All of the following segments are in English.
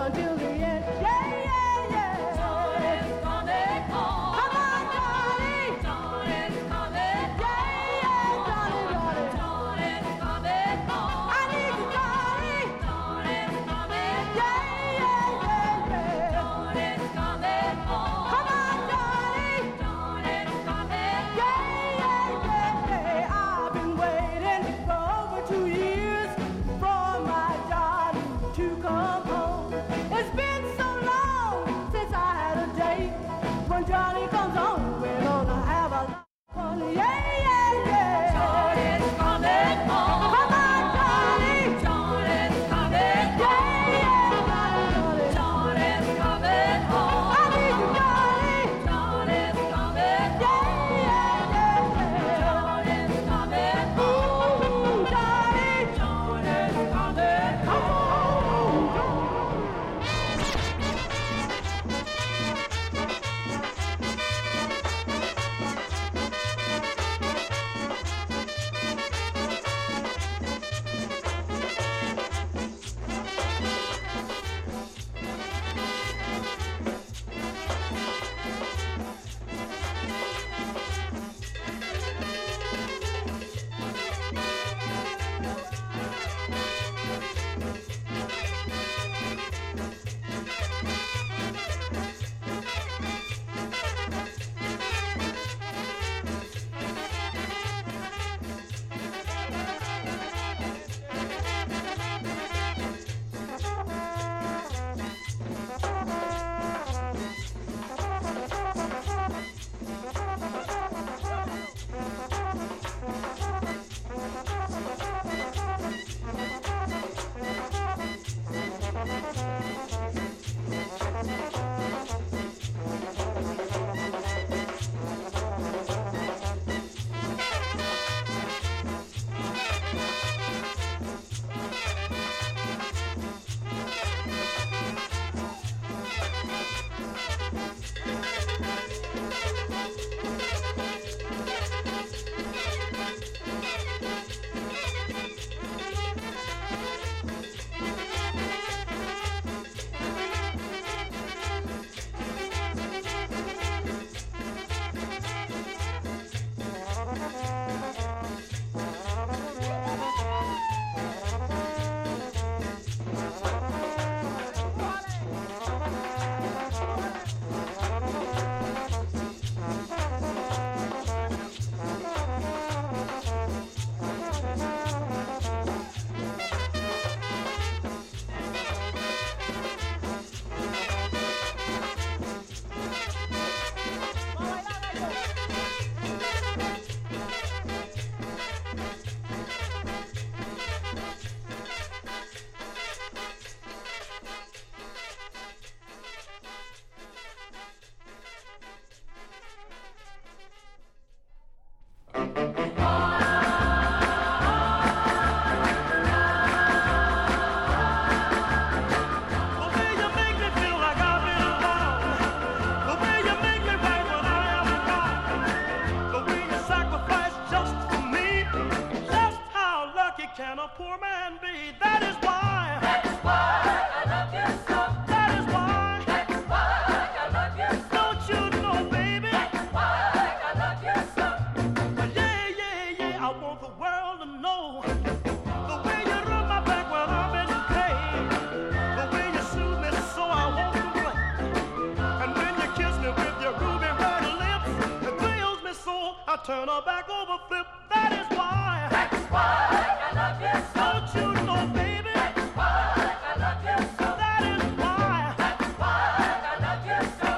turn her back over, flip. That is why. That's why I love you so. Don't you know, baby? That's why I love you so. That is why. That's why I love you so.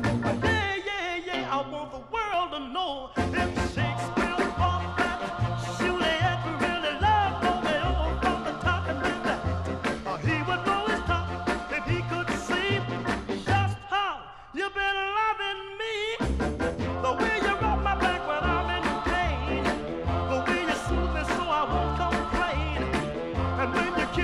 Yeah, yeah, yeah. I want the world to know if Shakespeare thought that Juliet really loved Romeo from the top and did that, he would blow his top if he could see just how you've been loving me. The way you rub my back when I'm in pain, the way you soothe me so I won't complain, and when you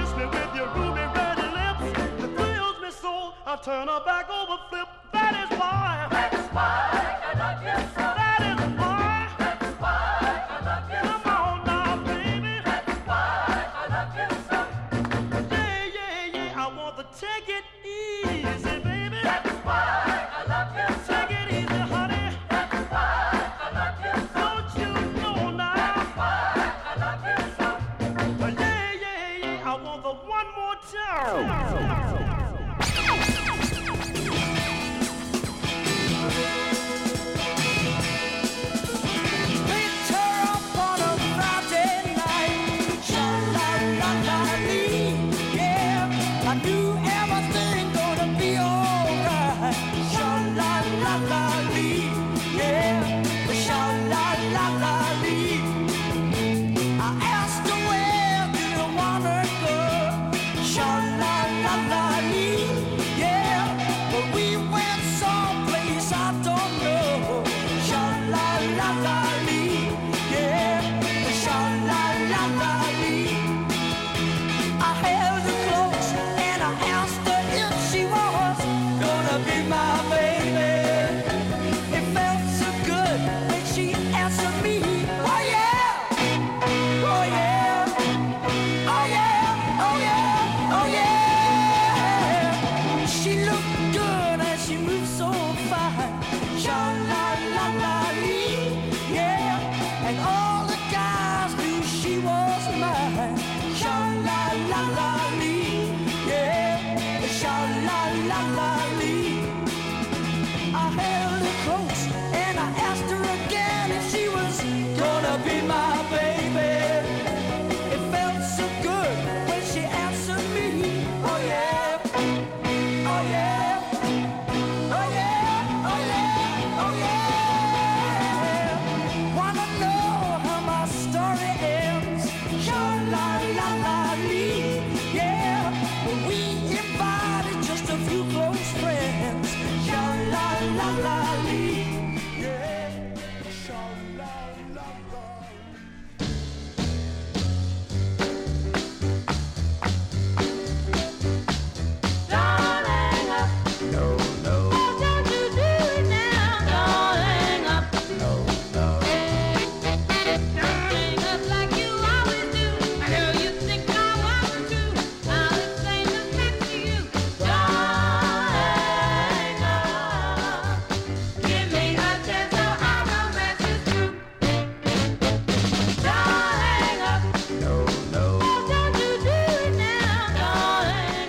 be my baby. It felt so good when she answered me. Oh yeah, oh yeah, oh yeah, oh yeah, oh yeah. Wanna know how my story ends? Sha la la la lee. Yeah, we invited just a few close friends. Sha la la la lee. Yeah, sha la la la. Darling, No, no, why don't you do it now? Darling, no. darling, like you always do. Girl, you think I want to. I'll explain the fact to you. Darling, give me a chance so our romance is true. Darling, No, no. why don't you do it now? Darling,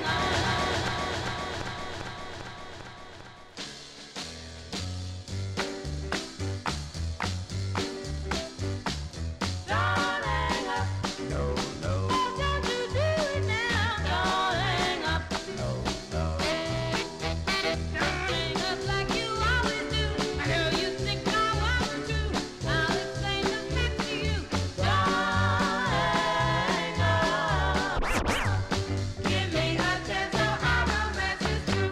darling, No, no, why don't you do it now? Darling, no, no. darling, like you always do. Girl, you think I want to. I'll explain the fact to you. Darling, give me a chance so our romance is true.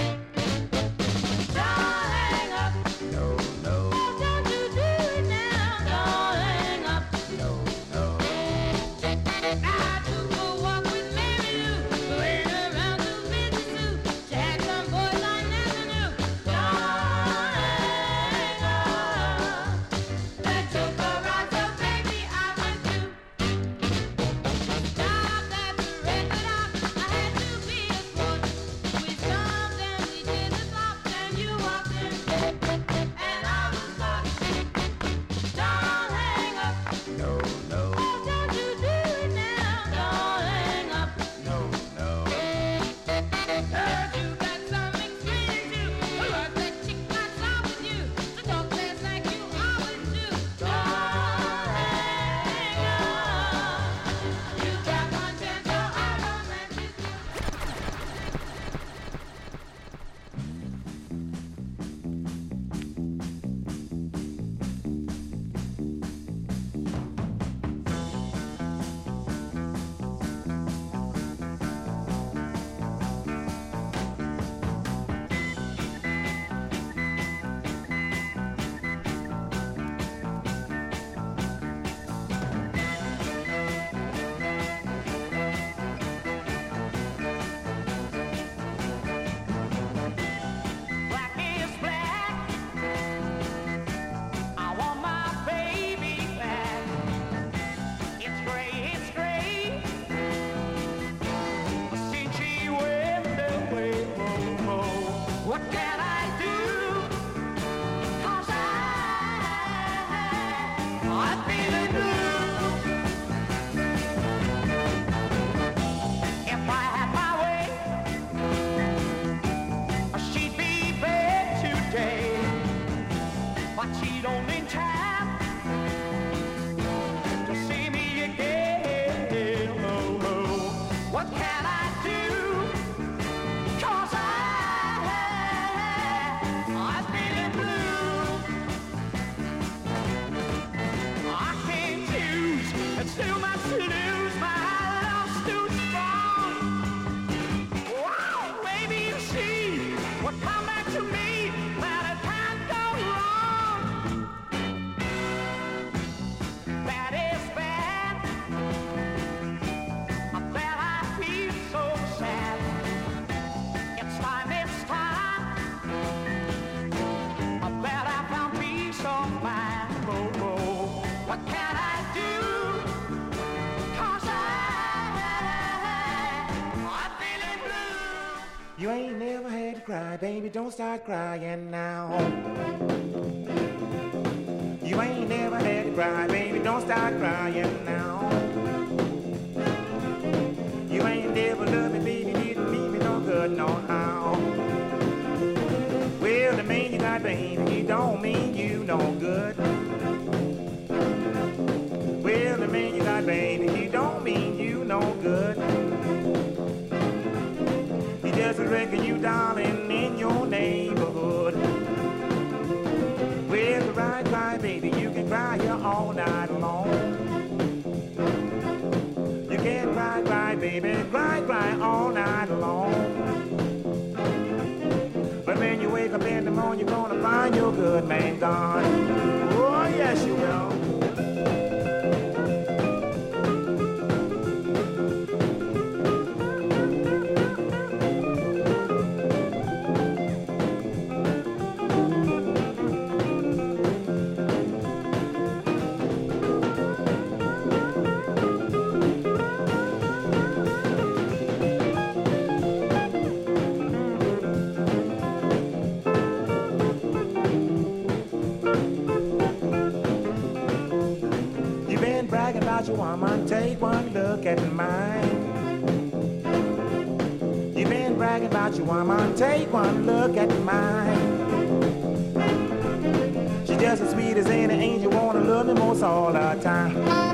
Darling, No, no, why don't you do it now? Darling, no, no. I took a walk with Mary Lou, went around to visit Sue. She had some boys I never knew. Darling, I took a ride, so baby I went to. Stopped at the record shop, I had to be a sport. We stopped and we did the flops, and you walked in, and I was lost. Darling, No, no, why don't you do it now, darling? no, no. Heard you got something sweet in you. Heard that chick got love with you. So talk fast like you always do, darling. You got one chance, so our romance is true. Black is black. I want my baby back. It's gray, since she went away. Oh, oh. What can I do? 'Cause I'm feeling blue. If I had my way, she'd be back today, but she'd only time to see me again. Oh, oh. What can I do? 'Cause I'm feeling blue. I can't choose. It's too much to lose. My love's too strong. Wow, maybe you see what come back to me that it can't go wrong. That is bad. I bet I feel so sad. It's time. I bet I found peace of mind. Oh, oh. What can I do? 'Cause I'm feeling blue. You ain't never had to cry, baby, don't start crying now. You ain't never had to cry, baby, don't start crying now. You ain't never loved me, baby, didn't mean me no good, no how. Well, the man you got, baby, he don't mean you no good. baby, cry, cry all night long. But when you wake up in the morning, you're gonna find your good man gone. Oh, yes, you will. You woman, take one look at mine. You've been bragging about your woman, take one look at mine. She's just as sweet as any angel, wanna love me most all the time.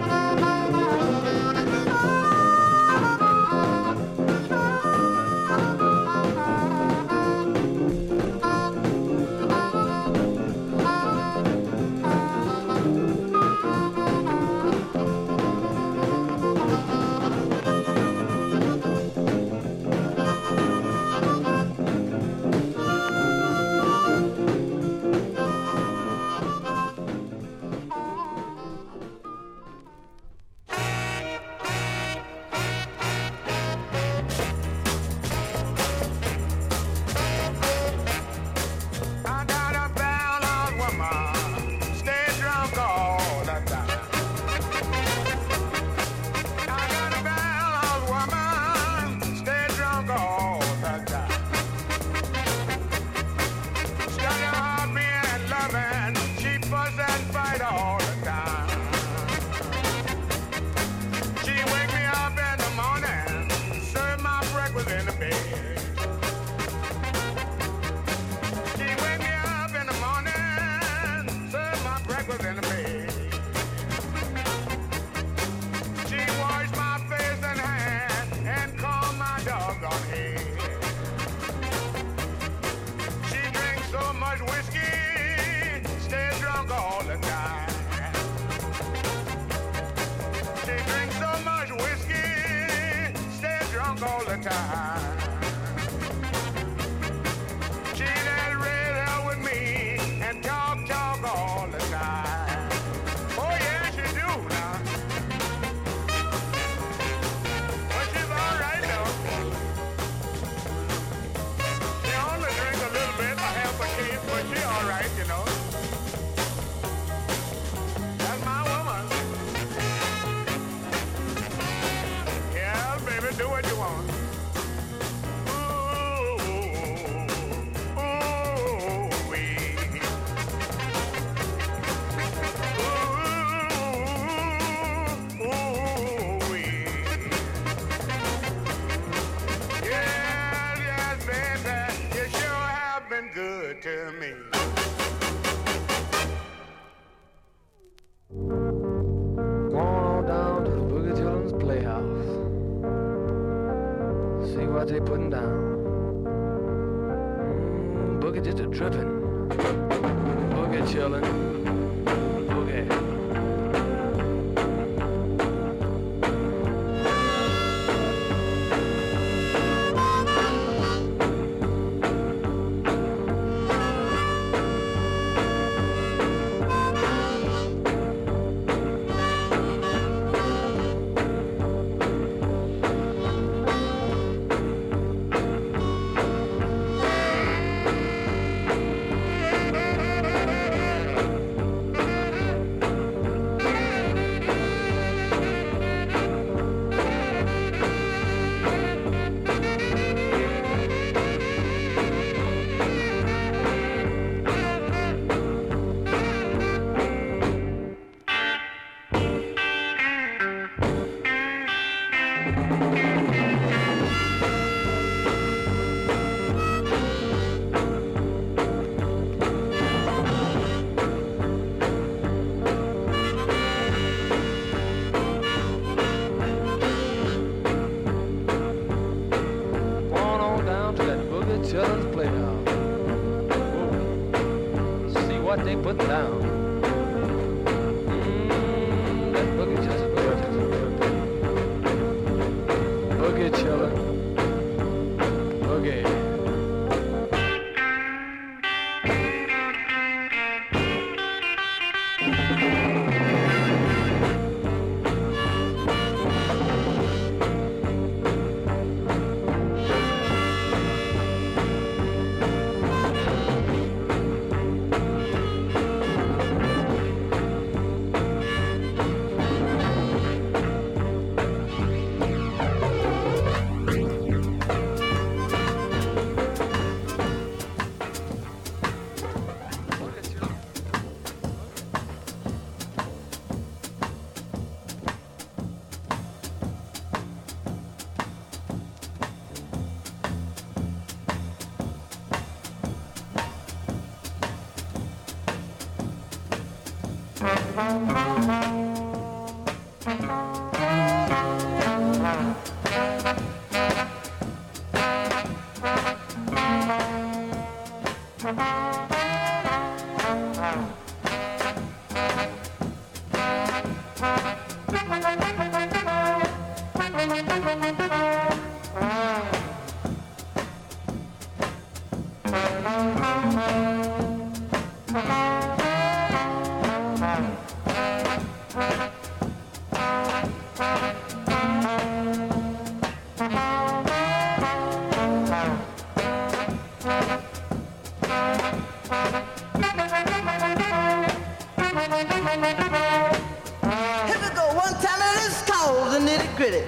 Here we go, one time and it's called the nitty gritty.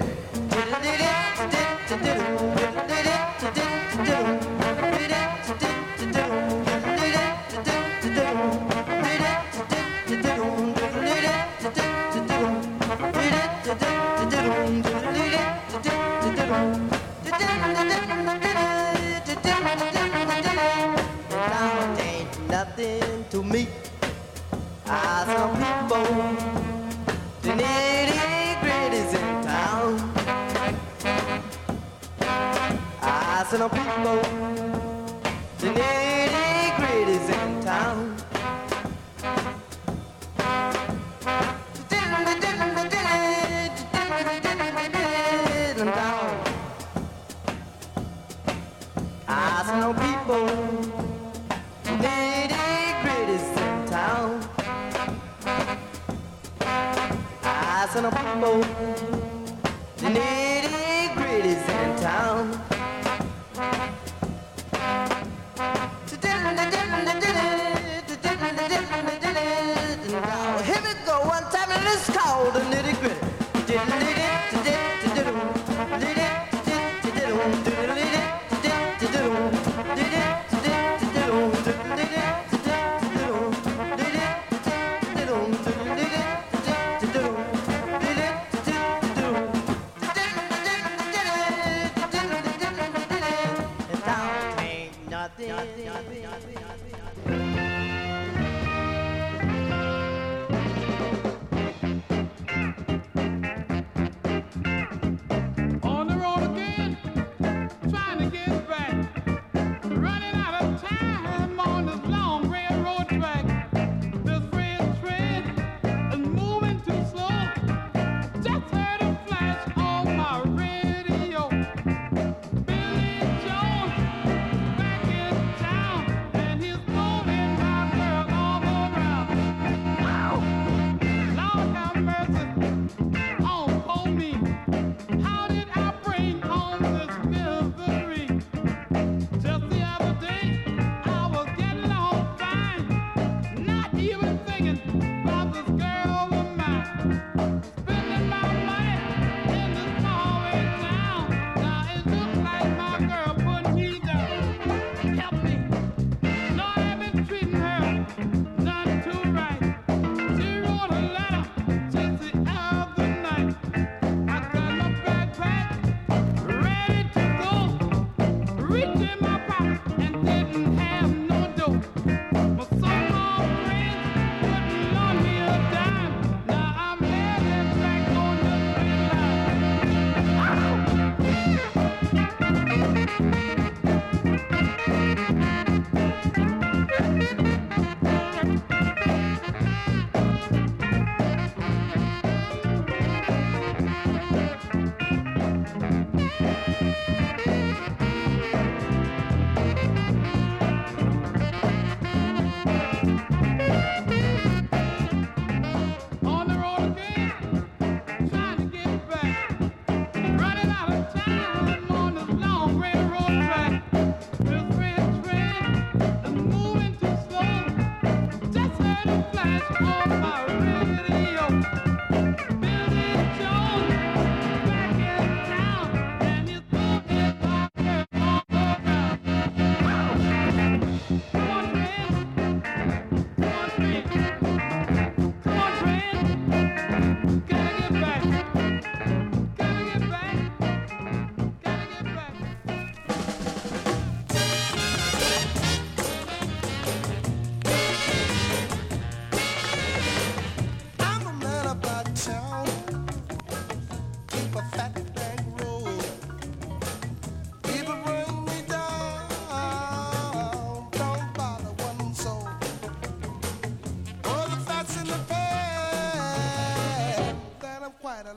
Ain't nothing to me. Some people, the nitty gritty's in town. Some people, the nitty gritty's in town. Some people, the nitty gritty's in town. Some people, the nitty gritty's in town. Here we go, one time and it's called the nitty gritty.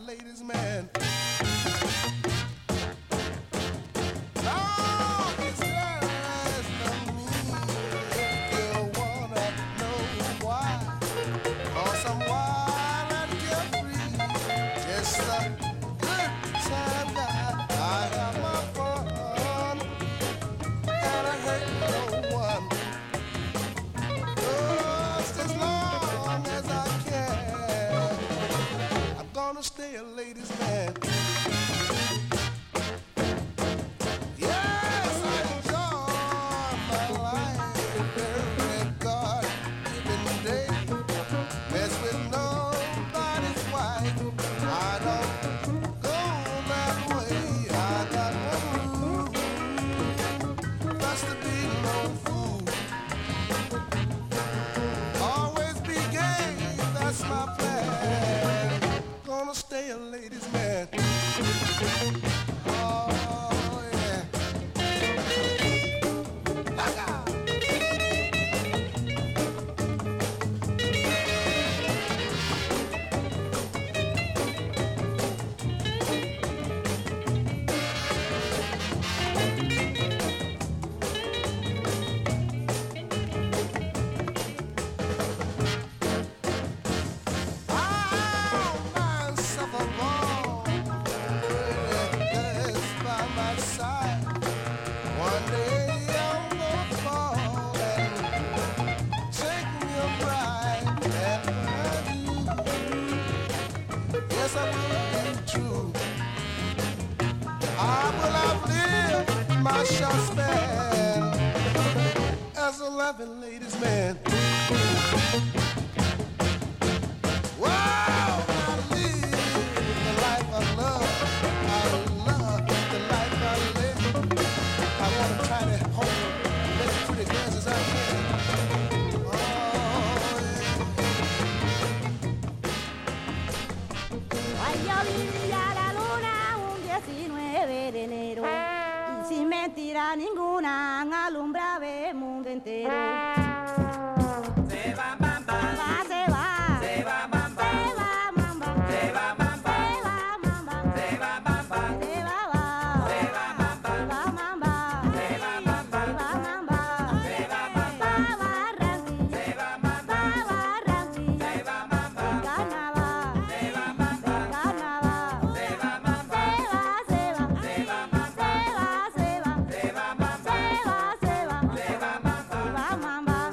ladies' man. Oh, it's just for me. If you wanna know why, cause I'm wild and carefree. Just a good time guy. I have my fun, and I hate no one. Just as long as I can, I'm gonna stay a ladies' man. Yes, I enjoy my life every God-given day. Mess with nobody's wife. I don't go that way. I got one rule, that's to be no fool. Always be gay, that's my plan. Gonna stay a ladies' man. Oh, yeah. Myself a ball, yes, by my side. One day I'm gonna fall and take me a ride. And when I do, yes, I will be true. I will outlive my short span as a loving ladies' man. Wow, I live the life I love. I love the life I live. I want to try to hold as many pretty girls as I can. Oh, Vaya a vivir a la luna un 19 de enero y sin mentira ninguna alumbraba el mundo entero. Se va, mamba. Se va, se va, mamba. Se va, mamba. Se va, mamba. Se va, mamba. Se va, mamba. Se va, se va, mamba. Se va, mamba. Se va, mamba. Se va, mamba. Se va, mamba. Se va, mamba. Se va, mamba. Carnaval. Se va, mamba. Carnaval. Se va, mamba. Se va, se va, mamba. Se va, se va, mamba. Se va, se va, mamba.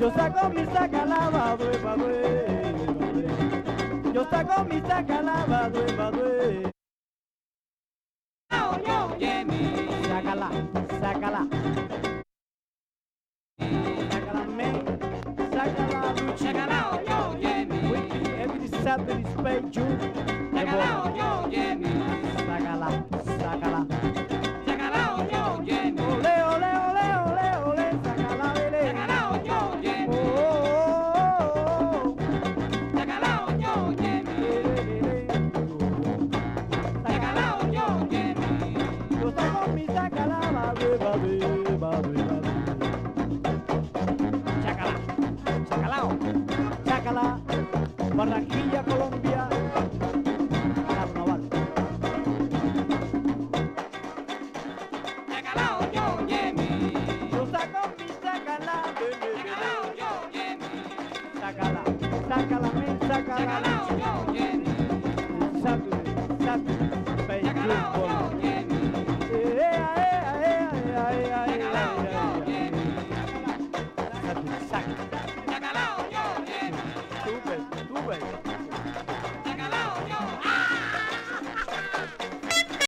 Yo saco mi sacala, badue, badue. Yo saco mi sacala, badue, badue. Sácala, sácala. Sácala, men. Sácala, Sácala, yo, Jimmy. every Saturday, Spain, June. Sácala, yo, Jimmy. Sácala, sácala. Sácala, yo, Jimmy. Ole, ole, ole, ole, ole. Sácala, bebé. Sácala, yo, Jimmy. Oh, oh, oh, oh. Sácala, yo, Jimmy. Sácala, yo, Jimmy. Yo saco mi sácala, badue, badue, badue, badue. Sácala, sácala. Chácala, Barranquilla, Colombia, Carnaval. Sácala, yo, Jimmy. Yo saco mi sácala, Sácala, yo, Jimmy. sácala, sácala, men, sácala. Sácala, yo, Jimmy.